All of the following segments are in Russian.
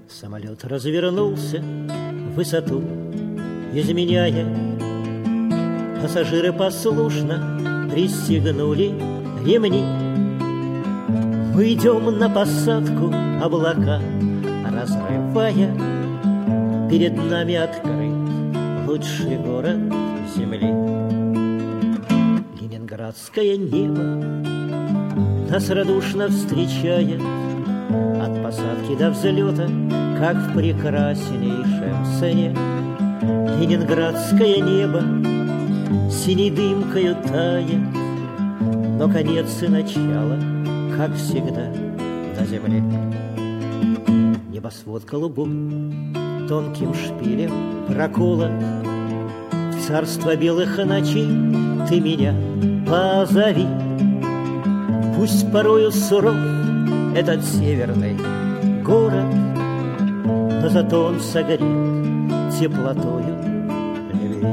Самолет развернулся в высоту, изменяя. Пассажиры послушно пристегнули ремни. Мы идем на посадку, облака разрывая. Перед нами открыт лучший город земли. Ленинградское небо нас радушно встречает. От посадки до взлета, как в прекраснейшем сне. Ленинградское небо синей дымкою тает, но конец и начало, как всегда, на земле. Небосвод голубой тонким шпилем проколот. В царство белых ночей ты меня позови. Пусть порою суров этот северный город, но зато он согрет теплотою любви.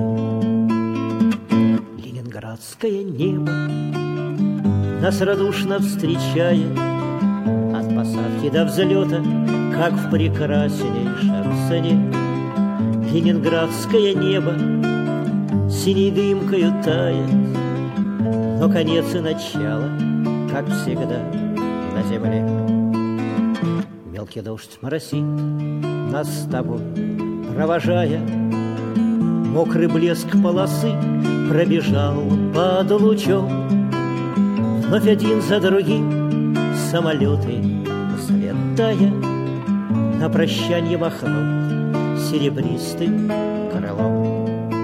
Ленинградское небо нас радушно встречает. От посадки до взлета, как в прекраснейшем сне. Ленинградское небо синей дымкою тает, но конец и начало, как всегда, на земле. Мелкий дождь моросит нас с тобой провожая. Мокрый блеск полосы пробежал под лучом. Вновь один за другим самолеты, взлетая, на прощанье махнут серебристым крылом.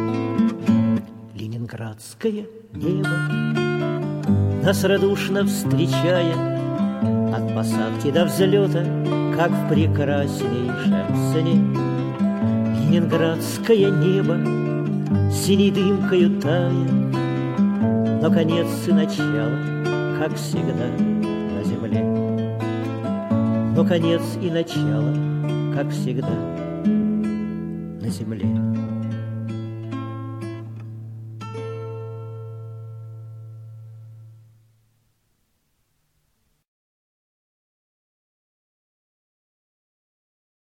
Ленинградское небо нас радушно встречает. От посадки до взлета, как в прекраснейшем сне. Ленинградское небо синей дымкою тает, но конец и начало, как всегда, на земле. Но конец и начало, как всегда, на земле.